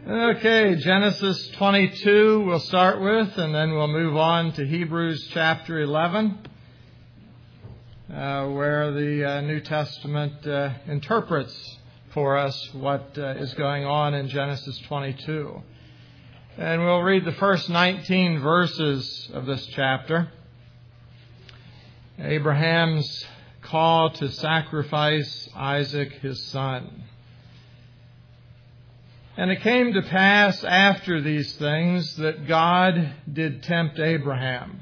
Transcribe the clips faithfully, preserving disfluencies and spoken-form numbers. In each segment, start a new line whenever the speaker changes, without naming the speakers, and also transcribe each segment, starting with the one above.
Okay, Genesis twenty-two we'll start with, and then we'll move on to Hebrews chapter eleven, uh, where the uh, New Testament uh, interprets for us what uh, is going on in Genesis twenty-two. And we'll read the first nineteen verses of this chapter. Abraham's call to sacrifice Isaac, his son. And it came to pass after these things that God did tempt Abraham,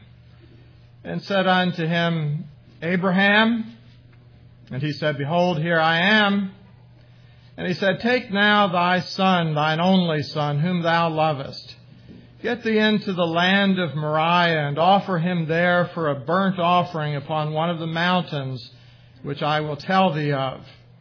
and said unto him, Abraham, and he said, Behold, here I am. And he said, Take now thy son, thine only son, whom thou lovest, get thee into the land of Moriah, and offer him there for a burnt offering upon one of the mountains, which I will tell thee of.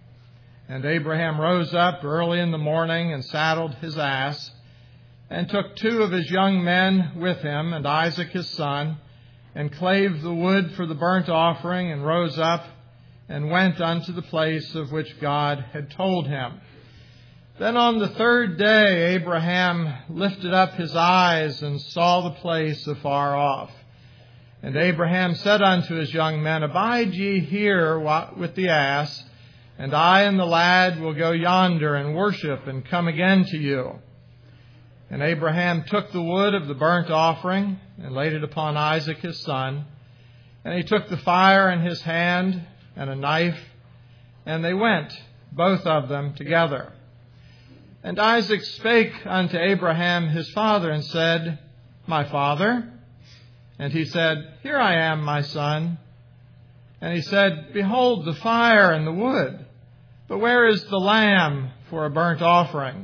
And Abraham rose up early in the morning and saddled his ass, and took two of his young men with him, and Isaac his son, and clave the wood for the burnt offering, and rose up, and went unto the place of which God had told him. Then on the third day Abraham lifted up his eyes, and saw the place afar off. And Abraham said unto his young men, Abide ye here with the ass, and I and the lad will go yonder and worship, and come again to you. And Abraham took the wood of the burnt offering, and laid it upon Isaac his son. And he took the fire in his hand, and a knife, and they went, both of them together. And Isaac spake unto Abraham his father, and said, My father? And he said, Here I am, my son. And he said, Behold the fire and the wood, but where is the lamb for a burnt offering?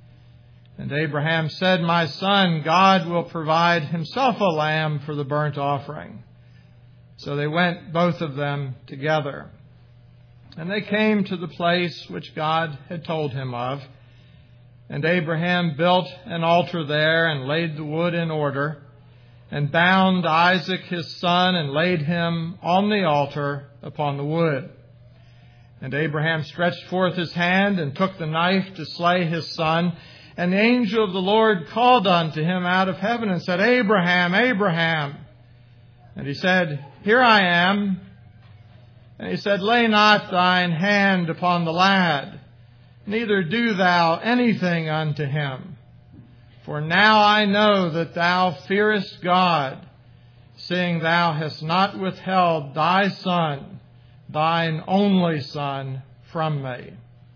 And Abraham said, My son, God will provide himself a lamb for the burnt offering. So they went, both of them together. And they came to the place which God had told him of. And Abraham built an altar there, and laid the wood in order, and bound Isaac his son, and laid him on the altar upon the wood. And Abraham stretched forth his hand, and took the knife to slay his son. And the angel of the Lord called unto him out of heaven, and said, Abraham, Abraham. And he said, Here I am. And he said, Lay not thine hand upon the lad, neither do thou anything unto him. For now I know that thou fearest God, seeing thou hast not withheld thy son, thine only son, from me.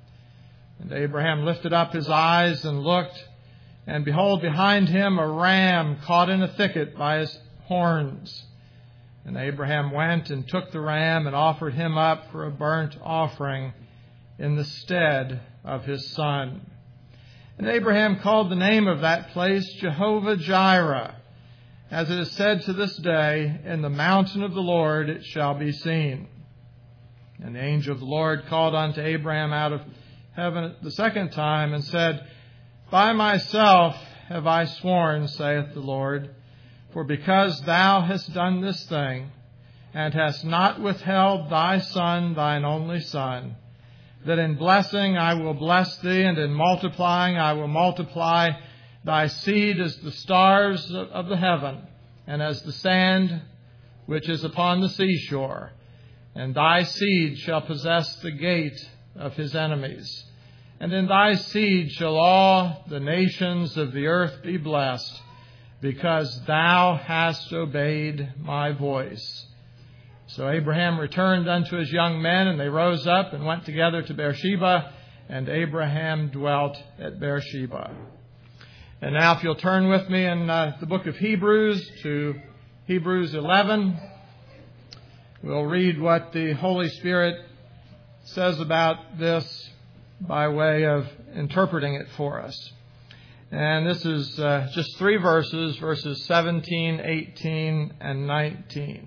And Abraham lifted up his eyes and looked, and behold, behind him a ram caught in a thicket by his horns. And Abraham went and took the ram, and offered him up for a burnt offering in the stead of his son. And Abraham called the name of that place Jehovah-Jireh, as it is said to this day, In the mountain of the Lord it shall be seen. And the angel of the Lord called unto Abraham out of heaven the second time, and said, By myself have I sworn, saith the Lord, for because thou hast done this thing, and hast not withheld thy son, thine only son, that in blessing I will bless thee, and in multiplying I will multiply thy seed as the stars of the heaven, and as the sand which is upon the seashore. And thy seed shall possess the gate of his enemies. And in thy seed shall all the nations of the earth be blessed, because thou hast obeyed my voice. So Abraham returned unto his young men, and they rose up and went together to Beersheba, and Abraham dwelt at Beersheba. And now if you'll turn with me in uh, the book of Hebrews to Hebrews eleven, we'll read what the Holy Spirit says about this by way of interpreting it for us. And this is uh, just three verses, verses seventeen, eighteen, and nineteen.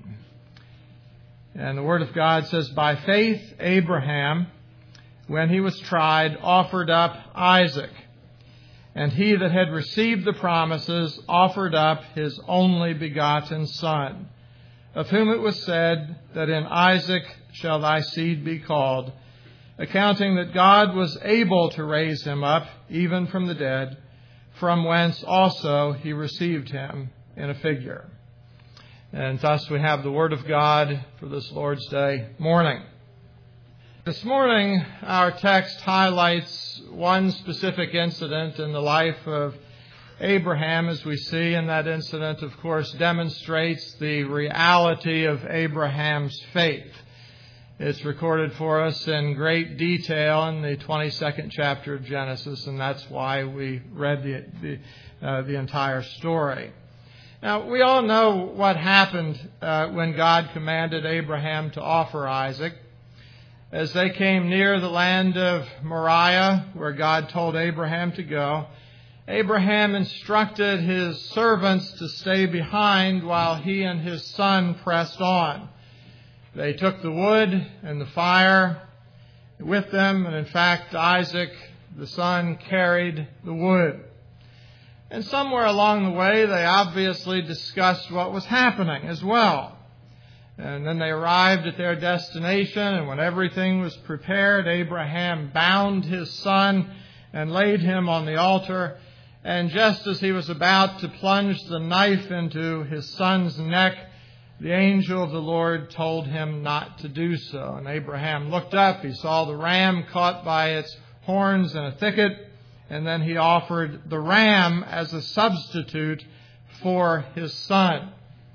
And the Word of God says, By faith Abraham, when he was tried, offered up Isaac. And he that had received the promises offered up his only begotten son, of whom it was said that in Isaac shall thy seed be called, accounting that God was able to raise him up even from the dead, from whence also he received him in a figure. And thus we have the Word of God for this Lord's Day morning. This morning, our text highlights one specific incident in the life of Abraham, as we see, and that incident, of course, demonstrates the reality of Abraham's faith. It's recorded for us in great detail in the twenty-second chapter of Genesis, and that's why we read the the, uh, the entire story. Now, we all know what happened uh, when God commanded Abraham to offer Isaac. As they came near the land of Moriah, where God told Abraham to go, Abraham instructed his servants to stay behind while he and his son pressed on. They took the wood and the fire with them, and in fact, Isaac, the son, carried the wood. And somewhere along the way, they obviously discussed what was happening as well. And then they arrived at their destination, and when everything was prepared, Abraham bound his son and laid him on the altar. And just as he was about to plunge the knife into his son's neck, the angel of the Lord told him not to do so. And Abraham looked up. He saw the ram caught by its horns in a thicket. And then he offered the ram as a substitute for his son.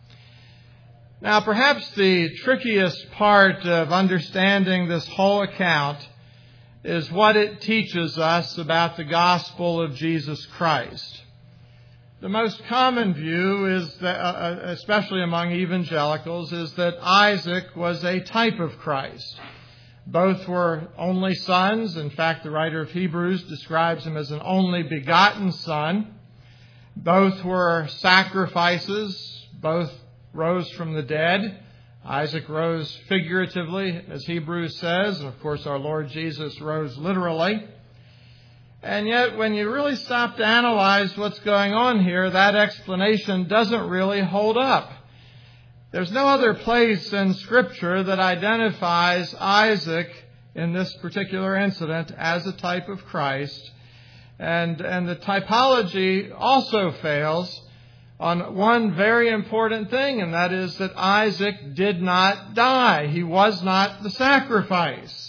Now, perhaps the trickiest part of understanding this whole account is what it teaches us about the gospel of Jesus Christ. The most common view is that, uh, especially among evangelicals, is that Isaac was a type of Christ. Both were only sons. In fact, the writer of Hebrews describes him as an only begotten son. Both were sacrifices. Both rose from the dead. Isaac rose figuratively, as Hebrews says, and of course our Lord Jesus rose literally. And yet, when you really stop to analyze what's going on here, that explanation doesn't really hold up. There's no other place in Scripture that identifies Isaac in this particular incident as a type of Christ. And, and the typology also fails on one very important thing, and that is that Isaac did not die. He was not the sacrifice.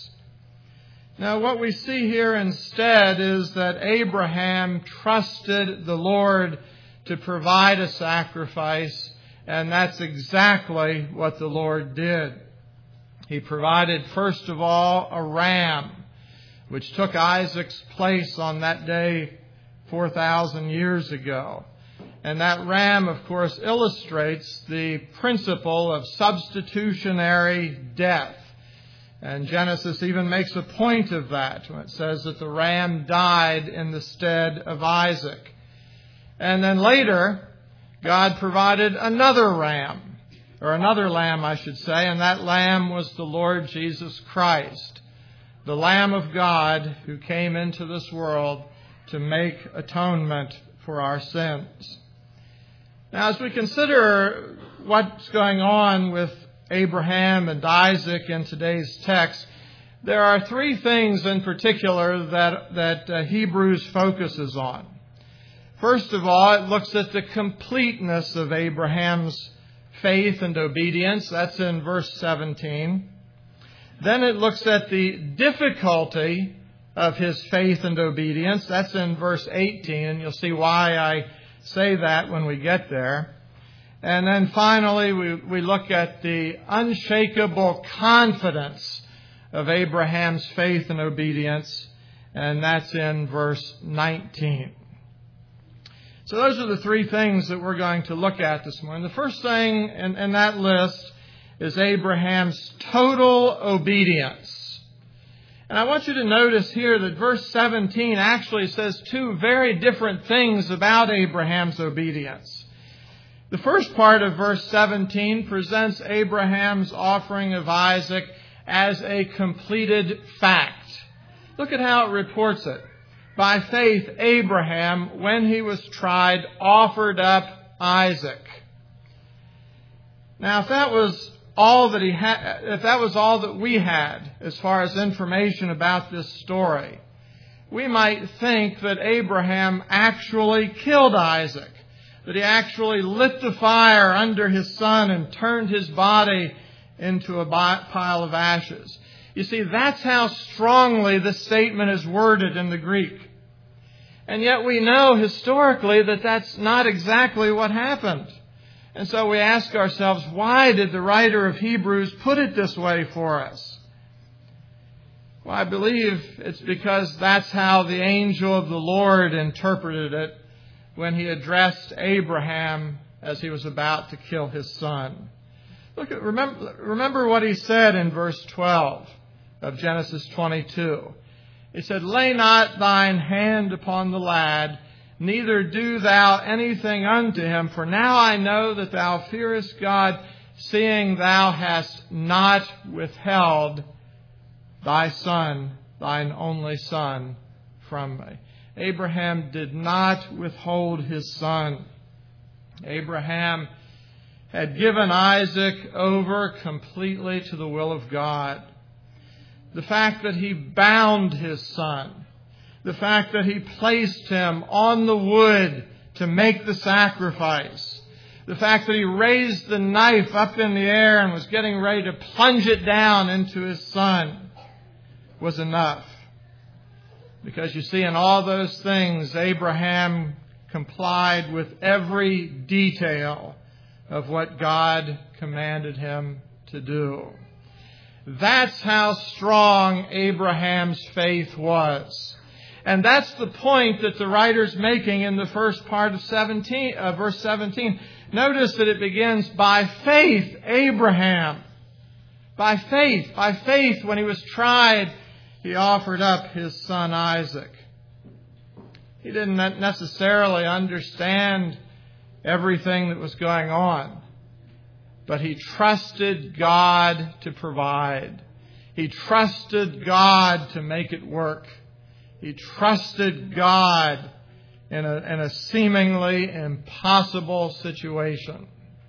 Now, what we see here instead is that Abraham trusted the Lord to provide a sacrifice, and that's exactly what the Lord did. He provided, first of all, a ram, which took Isaac's place on that day four thousand years ago. And that ram, of course, illustrates the principle of substitutionary death. And Genesis even makes a point of that when it says that the ram died in the stead of Isaac. And then later, God provided another ram, or another lamb, I should say, and that lamb was the Lord Jesus Christ, the Lamb of God who came into this world to make atonement for our sins. Now, as we consider what's going on with Abraham and Isaac in today's text, there are three things in particular that, that uh, Hebrews focuses on. First of all, it looks at the completeness of Abraham's faith and obedience. That's in verse seventeen. Then it looks at the difficulty of his faith and obedience. That's in verse eighteen, and you'll see why I say that when we get there. And then finally, we, we look at the unshakable confidence of Abraham's faith and obedience, and that's in verse nineteen. So those are the three things that we're going to look at this morning. The first thing in, in that list is Abraham's total obedience. And I want you to notice here that verse seventeen actually says two very different things about Abraham's obedience. The first part of verse seventeen presents Abraham's offering of Isaac as a completed fact. Look at how it reports it. By faith, Abraham, when he was tried, offered up Isaac. Now, if that was all that he had, if that was all that we had as far as information about this story, we might think that Abraham actually killed Isaac, that he actually lit the fire under his son and turned his body into a pile of ashes. You see, that's how strongly this statement is worded in the Greek. And yet we know historically that that's not exactly what happened. And so we ask ourselves, why did the writer of Hebrews put it this way for us? Well, I believe it's because that's how the angel of the Lord interpreted it when he addressed Abraham as he was about to kill his son. Look at, remember, remember what he said in verse twelve of Genesis twenty-two. He said, "Lay not thine hand upon the lad, neither do thou anything unto him, for now I know that thou fearest God, seeing thou hast not withheld thy son, thine only son, from me." Abraham did not withhold his son. Abraham had given Isaac over completely to the will of God. The fact that he bound his son, the fact that he placed him on the wood to make the sacrifice, the fact that he raised the knife up in the air and was getting ready to plunge it down into his son was enough. Because you see, in all those things, Abraham complied with every detail of what God commanded him to do. That's how strong Abraham's faith was. And that's the point that the writer's making in the first part of seventeen, uh, verse seventeen. Notice that it begins, by faith, Abraham. By faith, by faith, when he was tried, he offered up his son Isaac. He didn't necessarily understand everything that was going on, but he trusted God to provide. He trusted God to make it work. He trusted God in a, in a seemingly impossible situation.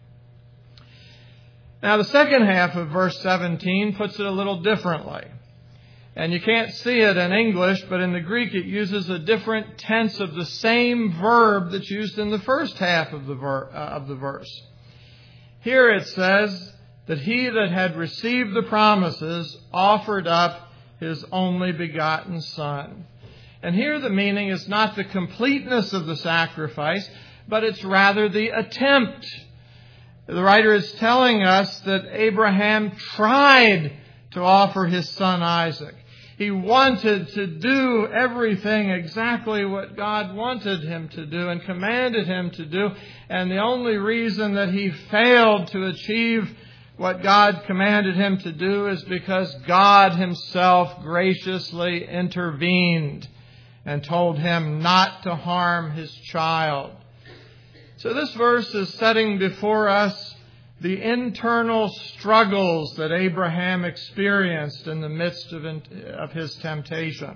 Now, the second half of verse seventeen puts it a little differently. And you can't see it in English, but in the Greek it uses a different tense of the same verb that's used in the first half of the, ver- uh, of the verse. Here it says that he that had received the promises offered up his only begotten son. And here the meaning is not the completeness of the sacrifice, but it's rather the attempt. The writer is telling us that Abraham tried to offer his son Isaac. He wanted to do everything exactly what God wanted him to do and commanded him to do. And the only reason that he failed to achieve what God commanded him to do is because God himself graciously intervened and told him not to harm his child. So this verse is setting before us the internal struggles that Abraham experienced in the midst of, of his temptation.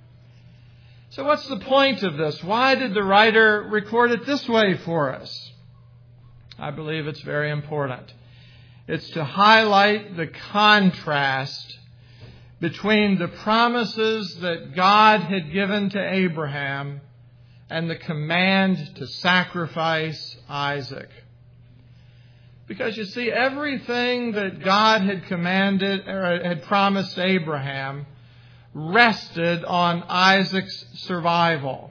So what's the point of this? Why did the writer record it this way for us? I believe it's very important. It's to highlight the contrast between the promises that God had given to Abraham and the command to sacrifice Isaac. Because you see, everything that God had commanded or had promised Abraham rested on Isaac's survival.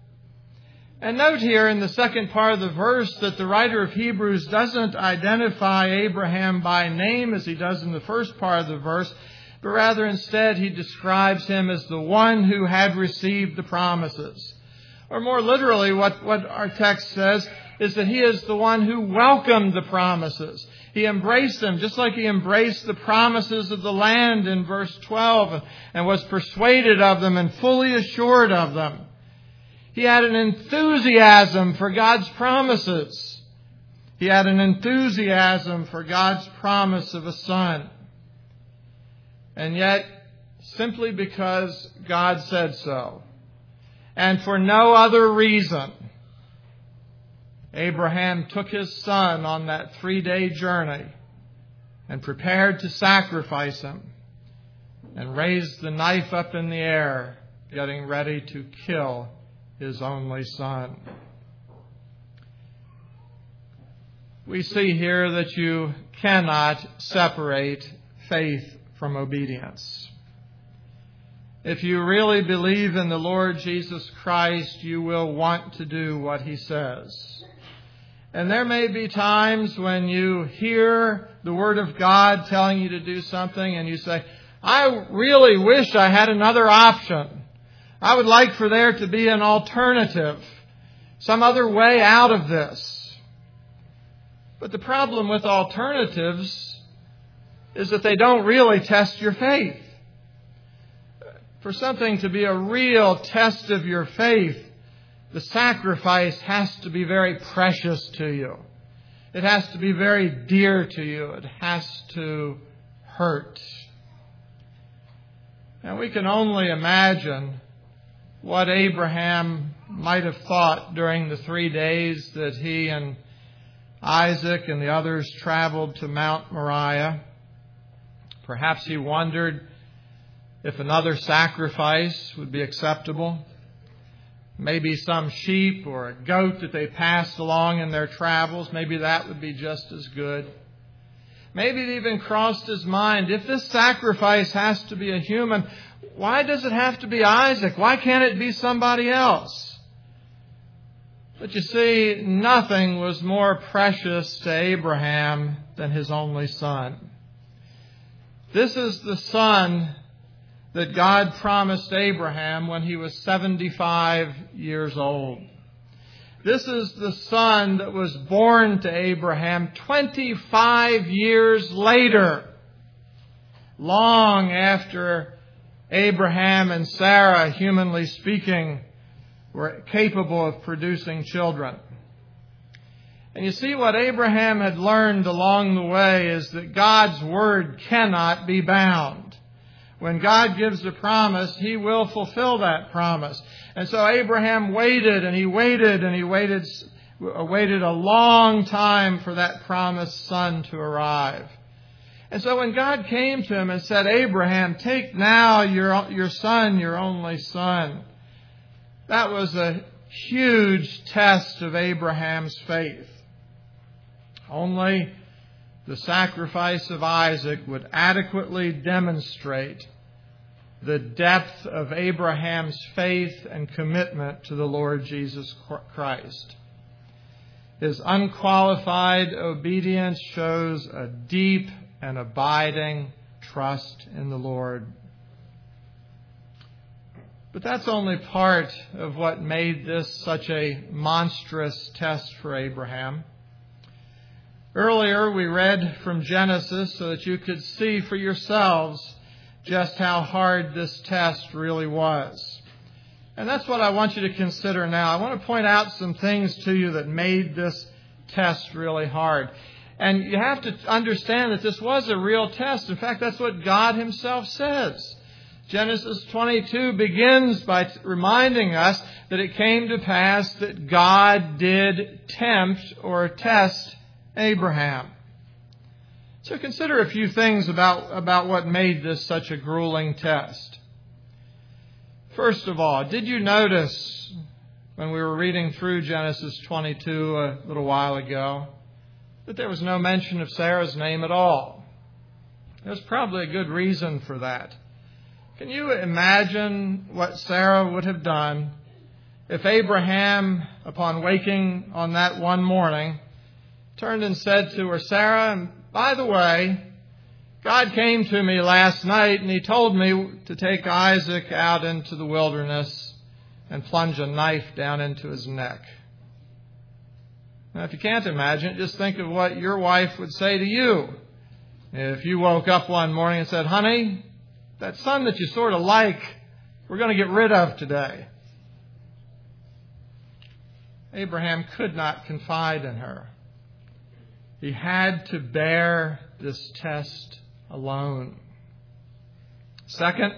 And note here in the second part of the verse that the writer of Hebrews doesn't identify Abraham by name as he does in the first part of the verse, but rather instead he describes him as the one who had received the promises. Or more literally, what, what our text says is that he is the one who welcomed the promises. He embraced them just like he embraced the promises of the land in verse twelve and was persuaded of them and fully assured of them. He had an enthusiasm for God's promises. He had an enthusiasm for God's promise of a son. And yet, simply because God said so, and for no other reason, Abraham took his son on that three-day journey and prepared to sacrifice him and raised the knife up in the air getting ready to kill his only son. We see here that you cannot separate faith from obedience. If you really believe in the Lord Jesus Christ, you will want to do what he says. And there may be times when you hear the Word of God telling you to do something and you say, I really wish I had another option. I would like for there to be an alternative, some other way out of this. But the problem with alternatives is that they don't really test your faith. For something to be a real test of your faith, the sacrifice has to be very precious to you. It has to be very dear to you. It has to hurt. And we can only imagine what Abraham might have thought during the three days that he and Isaac and the others traveled to Mount Moriah. Perhaps he wondered if another sacrifice would be acceptable. Maybe some sheep or a goat that they passed along in their travels, maybe that would be just as good. Maybe it even crossed his mind, if this sacrifice has to be a human, why does it have to be Isaac? Why can't it be somebody else? But you see, nothing was more precious to Abraham than his only son. This is the son that God promised Abraham when he was seventy-five years old. This is the son that was born to Abraham twenty-five years later, long after Abraham and Sarah, humanly speaking, were capable of producing children. And you see, what Abraham had learned along the way is that God's word cannot be bound. When God gives a promise, he will fulfill that promise. And so Abraham waited and he waited and he waited, waited a long time for that promised son to arrive. And so when God came to him and said, Abraham, take now your, your son, your only son, that was a huge test of Abraham's faith. Only the sacrifice of Isaac would adequately demonstrate the depth of Abraham's faith and commitment to the Lord Jesus Christ. His unqualified obedience shows a deep and abiding trust in the Lord. But that's only part of what made this such a monstrous test for Abraham. Earlier we read from Genesis so that you could see for yourselves just how hard this test really was. And that's what I want you to consider now. I want to point out some things to you that made this test really hard. And you have to understand that this was a real test. In fact, that's what God himself says. Genesis twenty-two begins by reminding us that it came to pass that God did tempt or test Abraham. So consider a few things about, about what made this such a grueling test. First of all, did you notice when we were reading through Genesis twenty-two a little while ago that there was no mention of Sarah's name at all? There's probably a good reason for that. Can you imagine what Sarah would have done if Abraham, upon waking on that one morning, turned and said to her, Sarah, and by the way, God came to me last night and he told me to take Isaac out into the wilderness and plunge a knife down into his neck. Now, if you can't imagine it, just think of what your wife would say to you if you woke up one morning and said, honey, that son that you sort of like, we're going to get rid of today. Abraham could not confide in her. He had to bear this test alone. Second,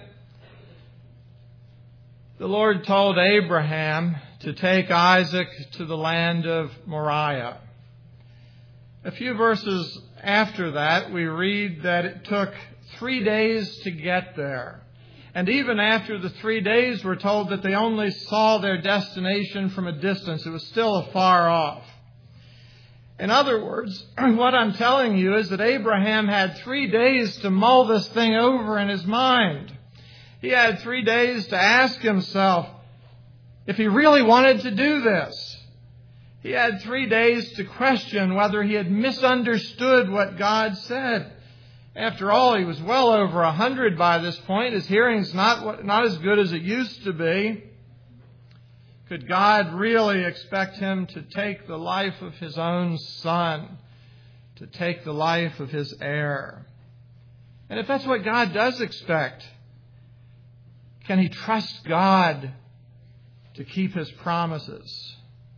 the Lord told Abraham to take Isaac to the land of Moriah. A few verses after that, we read that it took three days to get there. And even after the three days, we're told that they only saw their destination from a distance. It was still afar off. In other words, what I'm telling you is that Abraham had three days to mull this thing over in his mind. He had three days to ask himself if he really wanted to do this. He had three days to question whether he had misunderstood what God said. After all, he was well over a hundred by this point. His hearing's not, not as good as it used to be. Could God really expect him to take the life of his own son, to take the life of his heir? And if that's what God does expect, can he trust God to keep his promises?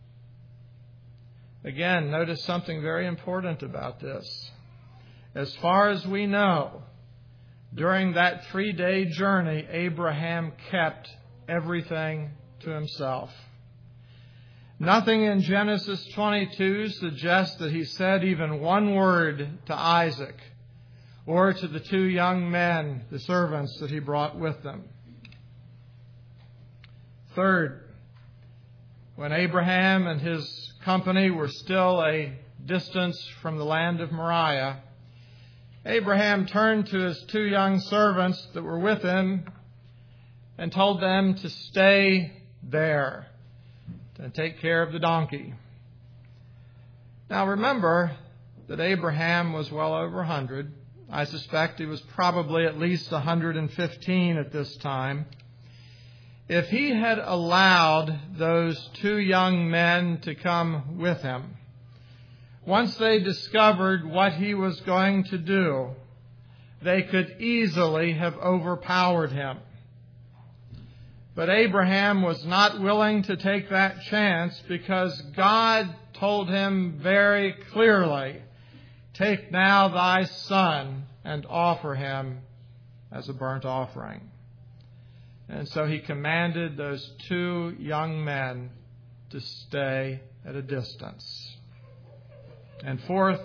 Again, notice something very important about this. As far as we know, during that three-day journey, Abraham kept everything to himself. Nothing in Genesis twenty-two suggests that he said even one word to Isaac or to the two young men, the servants that he brought with them. Third, when Abraham and his company were still a distance from the land of Moriah, Abraham turned to his two young servants that were with him and told them to stay there and take care of the donkey. Now remember that Abraham was well over a hundred. I suspect he was probably at least one hundred fifteen at this time. If he had allowed those two young men to come with him, once they discovered what he was going to do, they could easily have overpowered him. But Abraham was not willing to take that chance because God told him very clearly, "Take now thy son and offer him as a burnt offering." And so he commanded those two young men to stay at a distance. And fourth,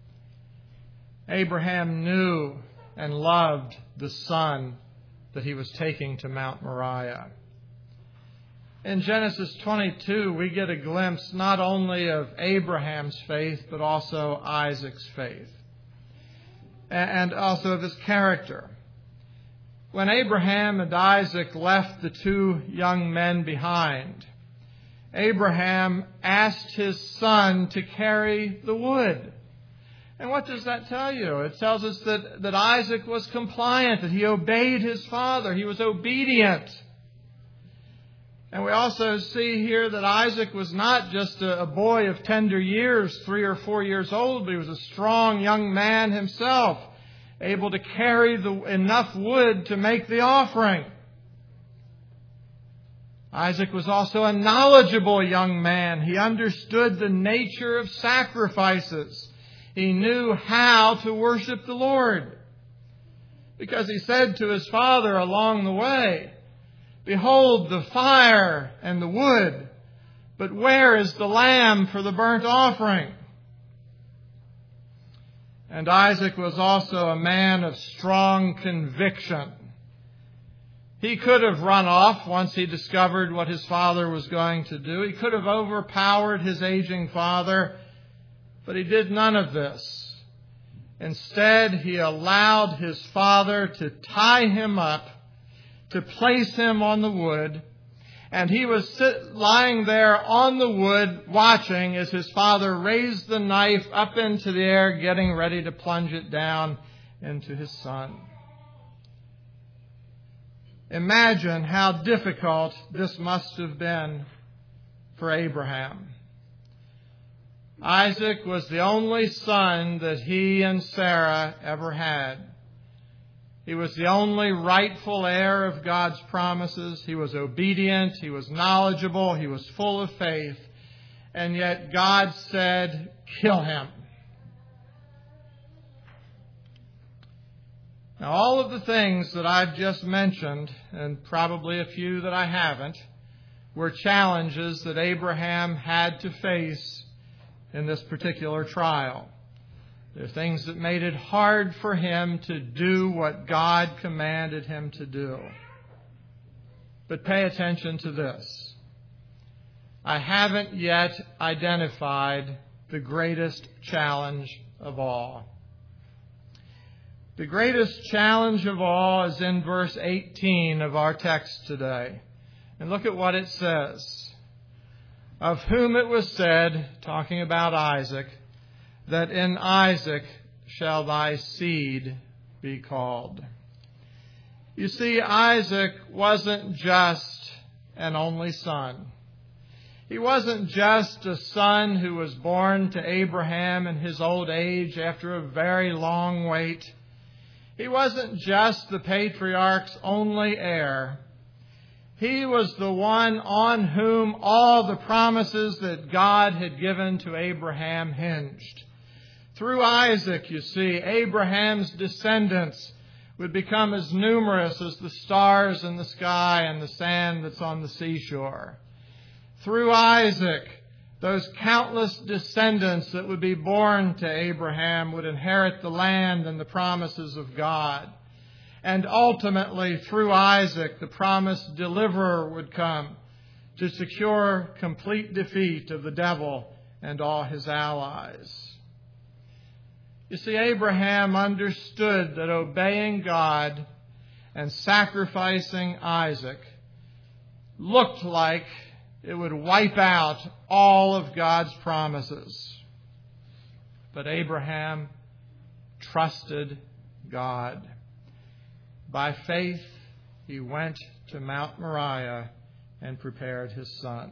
Abraham knew and loved the son that he was taking to Mount Moriah. In Genesis twenty-two, we get a glimpse not only of Abraham's faith, but also Isaac's faith, and also of his character. When Abraham and Isaac left the two young men behind, Abraham asked his son to carry the wood. And what does that tell you? It tells us that, that Isaac was compliant, that he obeyed his father. He was obedient. And we also see here that Isaac was not just a, a boy of tender years, three or four years old, but he was a strong young man himself, able to carry the, enough wood to make the offering. Isaac was also a knowledgeable young man. He understood the nature of sacrifices. He knew how to worship the Lord. Because he said to his father along the way, "Behold the fire and the wood, but where is the lamb for the burnt offering?" And Isaac was also a man of strong conviction. He could have run off once he discovered what his father was going to do. He could have overpowered his aging father, but he did none of this. Instead, he allowed his father to tie him up, to place him on the wood, and he was sit, lying there on the wood watching as his father raised the knife up into the air, getting ready to plunge it down into his son. Imagine how difficult this must have been for Abraham. Isaac was the only son that he and Sarah ever had. He was the only rightful heir of God's promises. He was obedient. He was knowledgeable. He was full of faith. And yet God said, "Kill him." Now, all of the things that I've just mentioned, and probably a few that I haven't, were challenges that Abraham had to face in this particular trial. They're things that made it hard for him to do what God commanded him to do. But pay attention to this. I haven't yet identified the greatest challenge of all. The greatest challenge of all is in verse eighteen of our text today. And look at what it says. Of whom it was said, talking about Isaac, that in Isaac shall thy seed be called. You see, Isaac wasn't just an only son. He wasn't just a son who was born to Abraham in his old age after a very long wait. He wasn't just the patriarch's only heir. He was the one on whom all the promises that God had given to Abraham hinged. Through Isaac, you see, Abraham's descendants would become as numerous as the stars in the sky and the sand that's on the seashore. Through Isaac, those countless descendants that would be born to Abraham would inherit the land and the promises of God. And ultimately, through Isaac, the promised deliverer would come to secure complete defeat of the devil and all his allies. You see, Abraham understood that obeying God and sacrificing Isaac looked like it would wipe out all of God's promises. But Abraham trusted God. By faith, he went to Mount Moriah and prepared his son.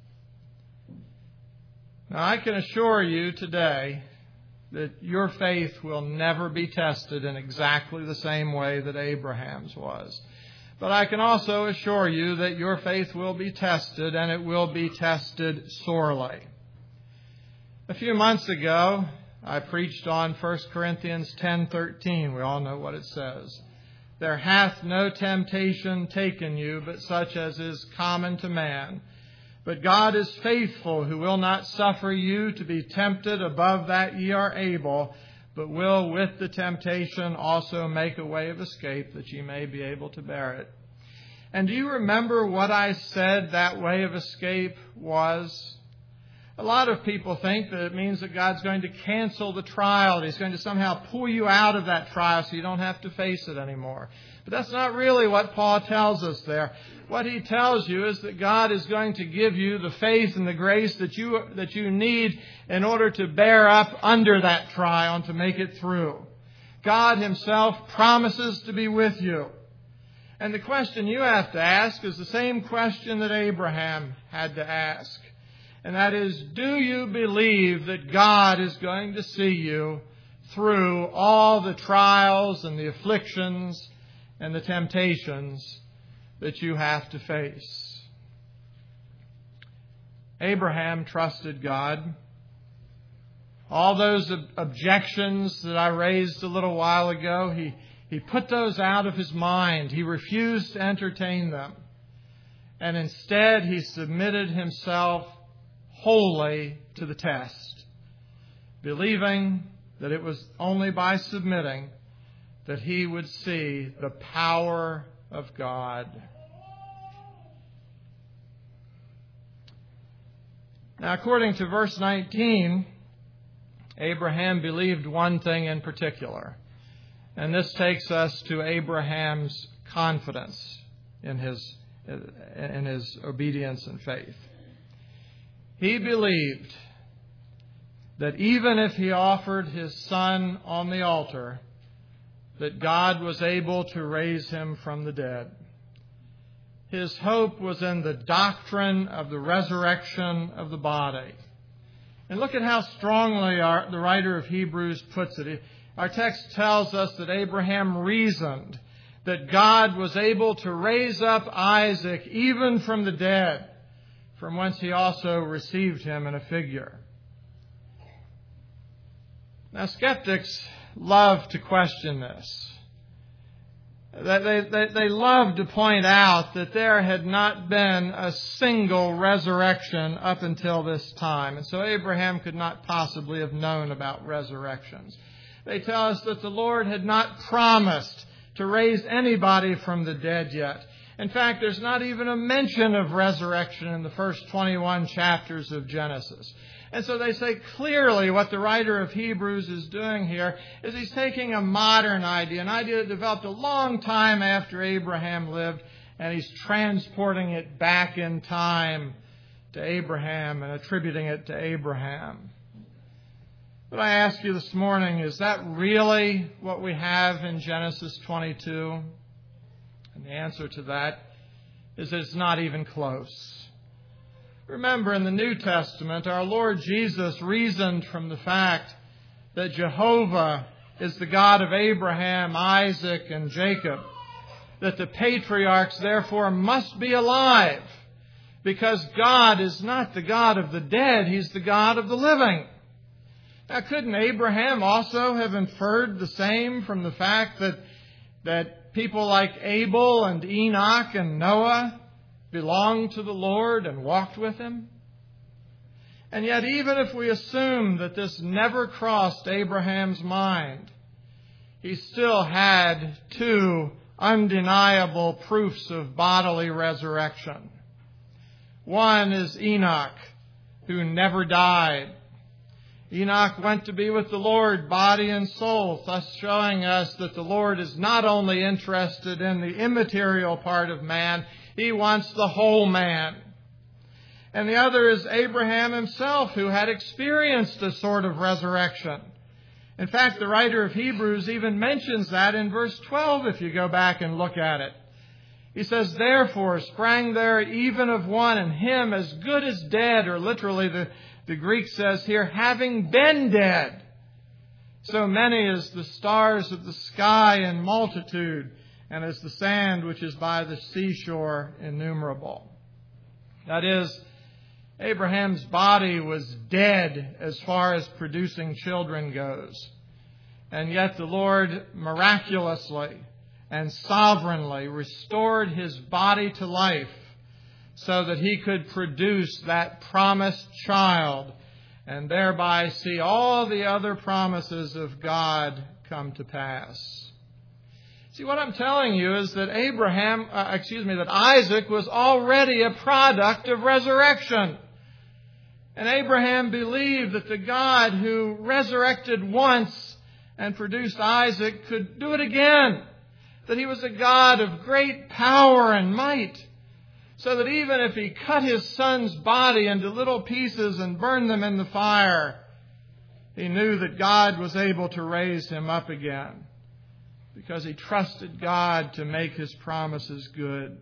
Now, I can assure you today that your faith will never be tested in exactly the same way that Abraham's was. But I can also assure you that your faith will be tested, and it will be tested sorely. A few months ago, I preached on First Corinthians ten thirteen. We all know what it says. There hath no temptation taken you, but such as is common to man. But God is faithful, who will not suffer you to be tempted above that ye are able, but will with the temptation also make a way of escape, that ye may be able to bear it. And do you remember what I said that way of escape was? A lot of people think that it means that God's going to cancel the trial, that He's going to somehow pull you out of that trial so you don't have to face it anymore. But that's not really what Paul tells us there. What he tells you is that God is going to give you the faith and the grace that you that you need in order to bear up under that trial and to make it through. God Himself promises to be with you. And the question you have to ask is the same question that Abraham had to ask. And that is, do you believe that God is going to see you through all the trials and the afflictions and the temptations that you have to face? Abraham trusted God. All those ob- objections that I raised a little while ago, he, he put those out of his mind. He refused to entertain them. And instead, he submitted himself wholly to the test, believing that it was only by submitting that he would see the power of God. Now, according to verse nineteen, Abraham believed one thing in particular. And this takes us to Abraham's confidence in his, in his obedience and faith. He believed that even if he offered his son on the altar, that God was able to raise him from the dead. His hope was in the doctrine of the resurrection of the body. And look at how strongly our, the writer of Hebrews puts it. Our text tells us that Abraham reasoned that God was able to raise up Isaac even from the dead, from whence he also received him in a figure. Now, skeptics love to question this. They, they, they love to point out that there had not been a single resurrection up until this time. And so Abraham could not possibly have known about resurrections. They tell us that the Lord had not promised to raise anybody from the dead yet. In fact, there's not even a mention of resurrection in the first twenty-one chapters of Genesis. And so they say clearly what the writer of Hebrews is doing here is he's taking a modern idea, an idea that developed a long time after Abraham lived, and he's transporting it back in time to Abraham and attributing it to Abraham. But I ask you this morning, is that really what we have in Genesis twenty-two? And the answer to that is that it's not even close. Remember, in the New Testament, our Lord Jesus reasoned from the fact that Jehovah is the God of Abraham, Isaac, and Jacob, that the patriarchs therefore must be alive, because God is not the God of the dead, He's the God of the living. Now, couldn't Abraham also have inferred the same from the fact that, that people like Abel and Enoch and Noah belonged to the Lord and walked with Him? And yet, even if we assume that this never crossed Abraham's mind, he still had two undeniable proofs of bodily resurrection. One is Enoch, who never died. Enoch went to be with the Lord, body and soul, thus showing us that the Lord is not only interested in the immaterial part of man, He wants the whole man. And the other is Abraham himself, who had experienced a sort of resurrection. In fact, the writer of Hebrews even mentions that in verse twelve, if you go back and look at it. He says, "Therefore sprang there even of one, and him as good as dead," or literally the The Greek says here, having been dead, so many as the stars of the sky in multitude, and as the sand which is by the seashore innumerable. That is, Abraham's body was dead as far as producing children goes. And yet the Lord miraculously and sovereignly restored his body to life, so that he could produce that promised child and thereby see all the other promises of God come to pass. See, what I'm telling you is that Abraham, uh, excuse me, that Isaac was already a product of resurrection. And Abraham believed that the God who resurrected once and produced Isaac could do it again. That He was a God of great power and might. So that even if He cut his son's body into little pieces and burned them in the fire, he knew that God was able to raise him up again, because he trusted God to make His promises good.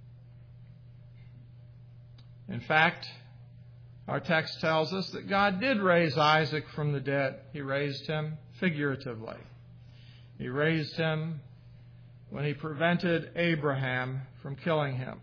In fact, our text tells us that God did raise Isaac from the dead. He raised him figuratively. He raised him when He prevented Abraham from killing him.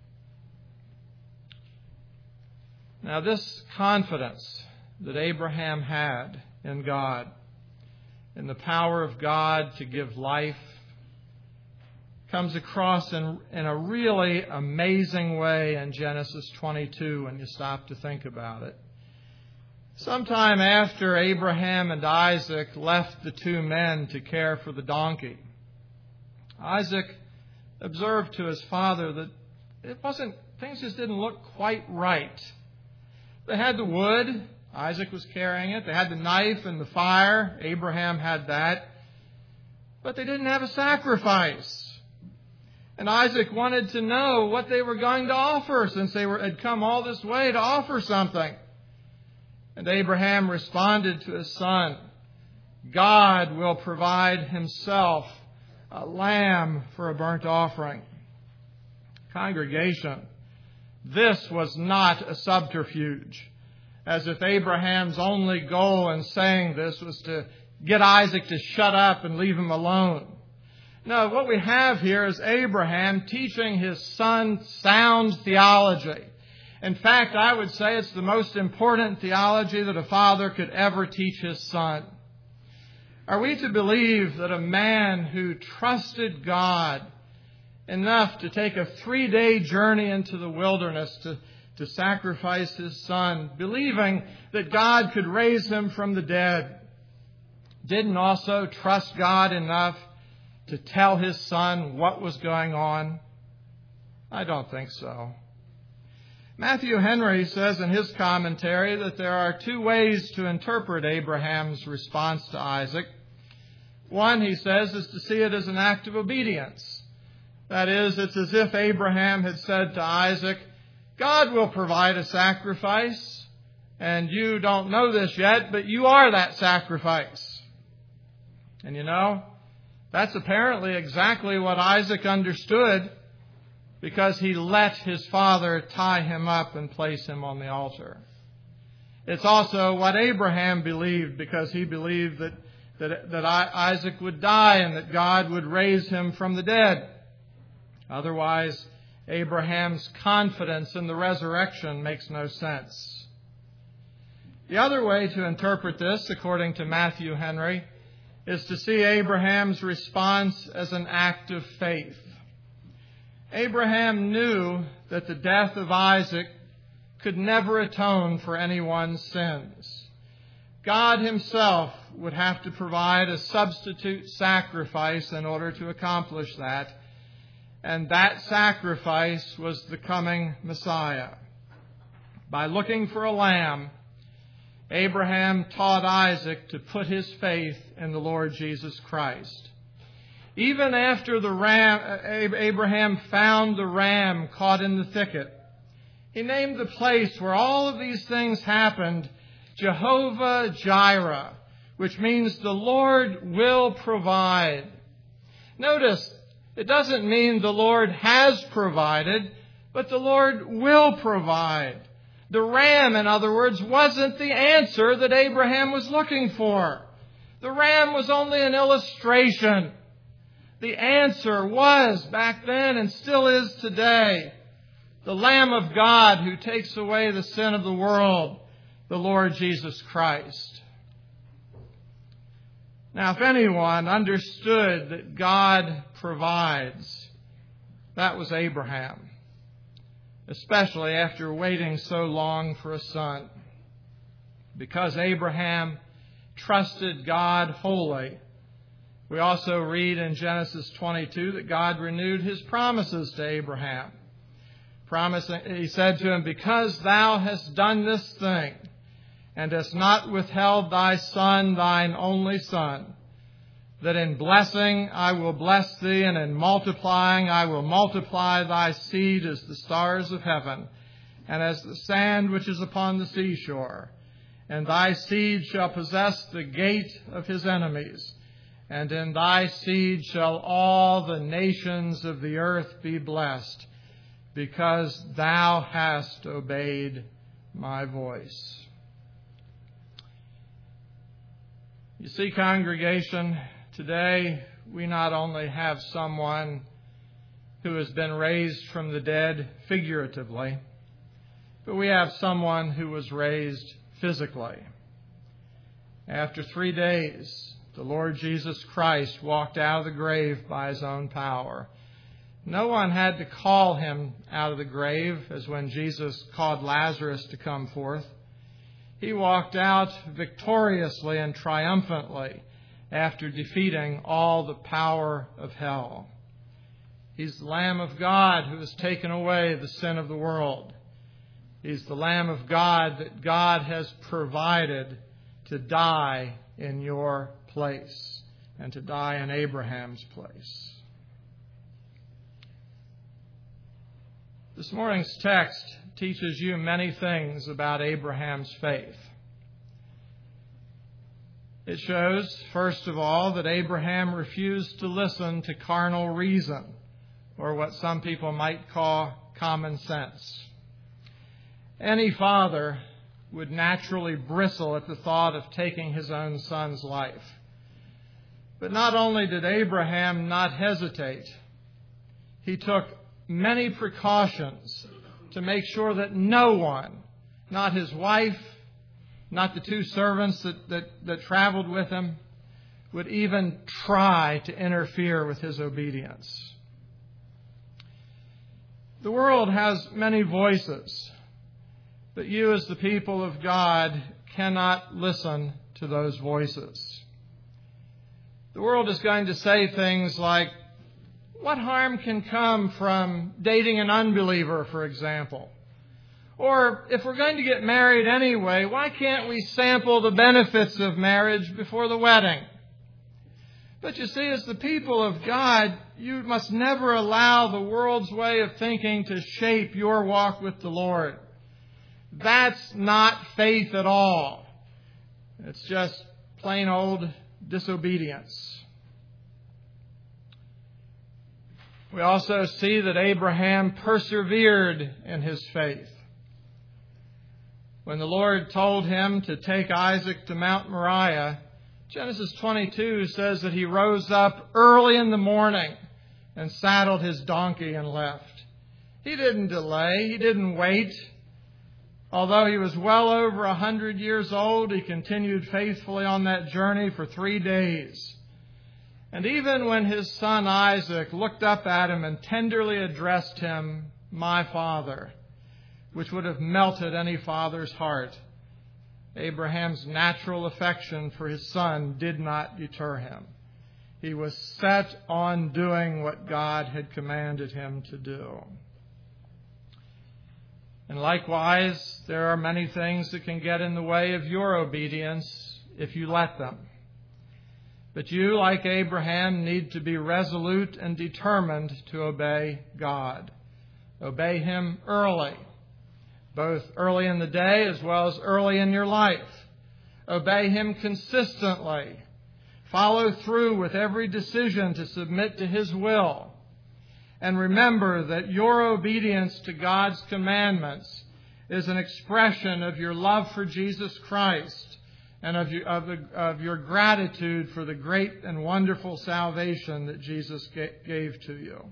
Now, this confidence that Abraham had in God, in the power of God to give life, comes across in, in a really amazing way in Genesis twenty-two when you stop to think about it. Sometime after Abraham and Isaac left the two men to care for the donkey, Isaac observed to his father that it wasn't, things just didn't look quite right. They had the wood. Isaac was carrying it. They had the knife and the fire. Abraham had that. But they didn't have a sacrifice. And Isaac wanted to know what they were going to offer, since they were, had come all this way to offer something. And Abraham responded to his son, "God will provide Himself a lamb for a burnt offering." Congregation, this was not a subterfuge, as if Abraham's only goal in saying this was to get Isaac to shut up and leave him alone. No, what we have here is Abraham teaching his son sound theology. In fact, I would say it's the most important theology that a father could ever teach his son. Are we to believe that a man who trusted God enough to take a three-day journey into the wilderness to, to sacrifice his son, believing that God could raise him from the dead, didn't also trust God enough to tell his son what was going on? I don't think so. Matthew Henry says in his commentary that there are two ways to interpret Abraham's response to Isaac. One, he says, is to see it as an act of obedience. That is, it's as if Abraham had said to Isaac, God will provide a sacrifice, and you don't know this yet, but you are that sacrifice. And you know, that's apparently exactly what Isaac understood, because he let his father tie him up and place him on the altar. It's also what Abraham believed, because he believed that, that, that Isaac would die and that God would raise him from the dead. Otherwise, Abraham's confidence in the resurrection makes no sense. The other way to interpret this, according to Matthew Henry, is to see Abraham's response as an act of faith. Abraham knew that the death of Isaac could never atone for anyone's sins. God himself would have to provide a substitute sacrifice in order to accomplish that. And that sacrifice was the coming Messiah. By looking for a lamb, Abraham taught Isaac to put his faith in the Lord Jesus Christ. Even after the ram, Abraham found the ram caught in the thicket, he named the place where all of these things happened Jehovah Jireh, which means the Lord will provide. Notice, it doesn't mean the Lord has provided, but the Lord will provide. The ram, in other words, wasn't the answer that Abraham was looking for. The ram was only an illustration. The answer was back then and still is today the Lamb of God who takes away the sin of the world, the Lord Jesus Christ. Now, if anyone understood that God provides, that was Abraham, especially after waiting so long for a son. Because Abraham trusted God wholly, we also read in Genesis twenty-two that God renewed his promises to Abraham. Promising, he said to him, because thou hast done this thing, and hast not withheld thy son, thine only son, that in blessing I will bless thee, and in multiplying I will multiply thy seed as the stars of heaven, and as the sand which is upon the seashore. And thy seed shall possess the gate of his enemies, and in thy seed shall all the nations of the earth be blessed, because thou hast obeyed my voice. You see, congregation, today we not only have someone who has been raised from the dead figuratively, but we have someone who was raised physically. After three days, the Lord Jesus Christ walked out of the grave by his own power. No one had to call him out of the grave, as when Jesus called Lazarus to come forth. He walked out victoriously and triumphantly after defeating all the power of hell. He's the Lamb of God who has taken away the sin of the world. He's the Lamb of God that God has provided to die in your place and to die in Abraham's place. This morning's text teaches you many things about Abraham's faith. It shows, first of all, that Abraham refused to listen to carnal reason, or what some people might call common sense. Any father would naturally bristle at the thought of taking his own son's life. But not only did Abraham not hesitate, he took many precautions to make sure that no one, not his wife, not the two servants that, that, that traveled with him, would even try to interfere with his obedience. The world has many voices, but you as the people of God cannot listen to those voices. The world is going to say things like, what harm can come from dating an unbeliever, for example? Or if we're going to get married anyway, why can't we sample the benefits of marriage before the wedding? But you see, as the people of God, you must never allow the world's way of thinking to shape your walk with the Lord. That's not faith at all. It's just plain old disobedience. We also see that Abraham persevered in his faith. When the Lord told him to take Isaac to Mount Moriah, Genesis twenty-two says that he rose up early in the morning and saddled his donkey and left. He didn't delay. He didn't wait. Although he was well over a hundred years old, he continued faithfully on that journey for three days. And even when his son Isaac looked up at him and tenderly addressed him, "My father," which would have melted any father's heart, Abraham's natural affection for his son did not deter him. He was set on doing what God had commanded him to do. And likewise, there are many things that can get in the way of your obedience if you let them. But you, like Abraham, need to be resolute and determined to obey God. Obey Him early, both early in the day as well as early in your life. Obey Him consistently. Follow through with every decision to submit to His will. And remember that your obedience to God's commandments is an expression of your love for Jesus Christ and of your, of, the, of your gratitude for the great and wonderful salvation that Jesus gave to you.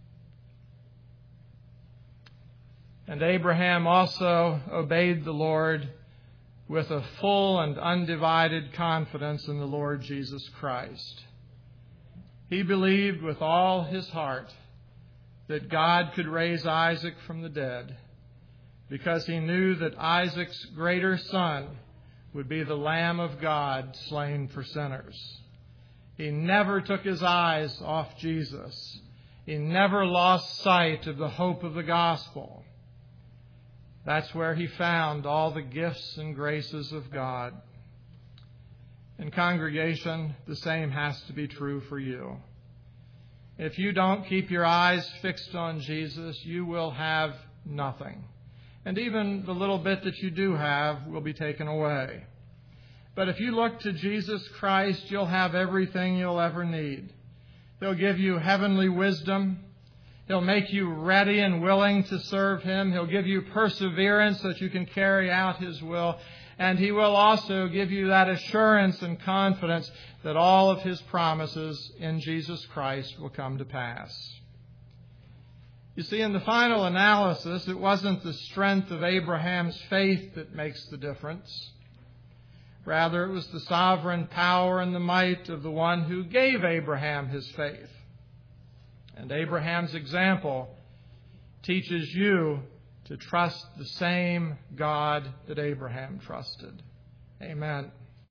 And Abraham also obeyed the Lord with a full and undivided confidence in the Lord Jesus Christ. He believed with all his heart that God could raise Isaac from the dead, because he knew that Isaac's greater son would be the Lamb of God slain for sinners. He never took his eyes off Jesus. He never lost sight of the hope of the gospel. That's where he found all the gifts and graces of God. In congregation, the same has to be true for you. If you don't keep your eyes fixed on Jesus, you will have nothing. And even the little bit that you do have will be taken away. But if you look to Jesus Christ, you'll have everything you'll ever need. He'll give you heavenly wisdom. He'll make you ready and willing to serve Him. He'll give you perseverance so that you can carry out His will. And He will also give you that assurance and confidence that all of His promises in Jesus Christ will come to pass. You see, in the final analysis, it wasn't the strength of Abraham's faith that makes the difference. Rather, it was the sovereign power and the might of the one who gave Abraham his faith. And Abraham's example teaches you to trust the same God that Abraham trusted. Amen.